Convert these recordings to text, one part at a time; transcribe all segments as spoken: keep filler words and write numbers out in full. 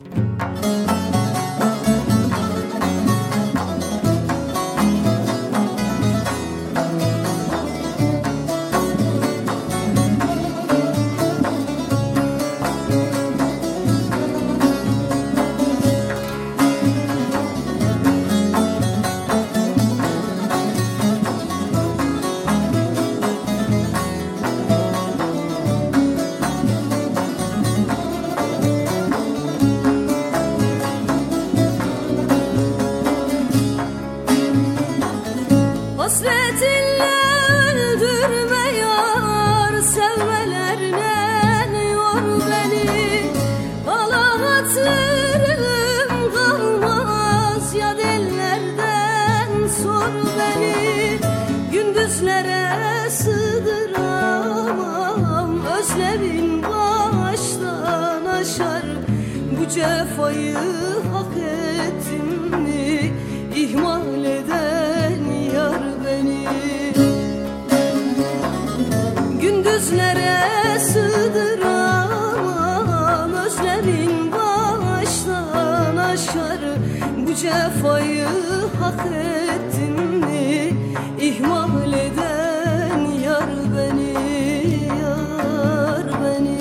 Hasretinle öldürme yar, sevmelerle yor beni. Hala hatırım kalmaz, ya ellerden sor beni. Gündüzlere sığdıramam, özlemin baştan aşar. Bu cefayı hak ettim mi, ihmal eden yar beni. Gündüzlere sığdıramam, özlemin baştan aşar. Bu cefayı hak ettim mi, ihmal eden yar beni, yar beni.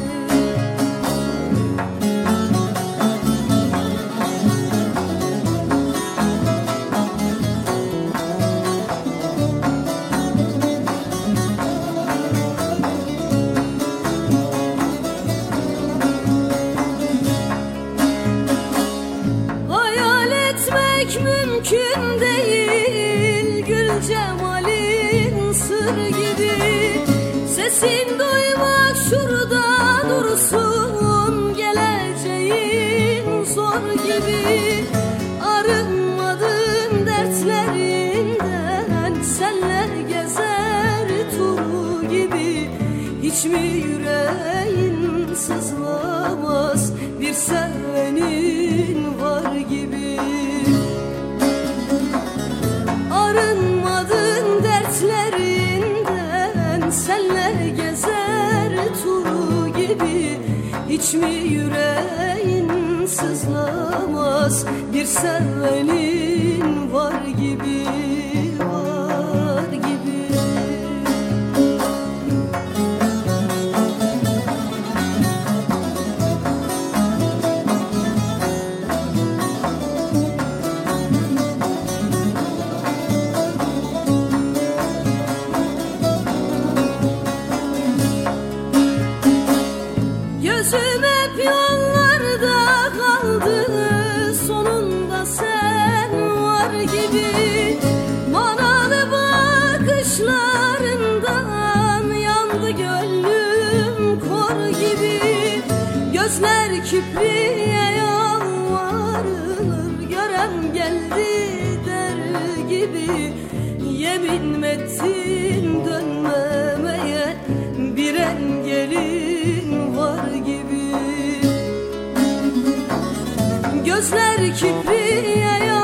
Mümkün değil, gül cemalin sır gibi. Sesin duymak şurada dursun, geleceğin zor gibi. Arınmadın dertlerinden, senle gezer turu gibi. Hiç mi yüreğin sızlamaz, bir sevenin var gibi. Arınmadın dertlerinden, senle gezer turu gibi. Hiç mi yüreğin sızlamaz, bir sevenin var gibi, var gibi. Gözüm hep yollarda kaldı, sonunda sen var gibi. Manalı bakışlarından yandı gönlüm kor gibi. Gözler kipriye yalvarır, gören geldi der gibi. Yemin ettin dönmemeye, bir engelin var gibi. Gözler kipriye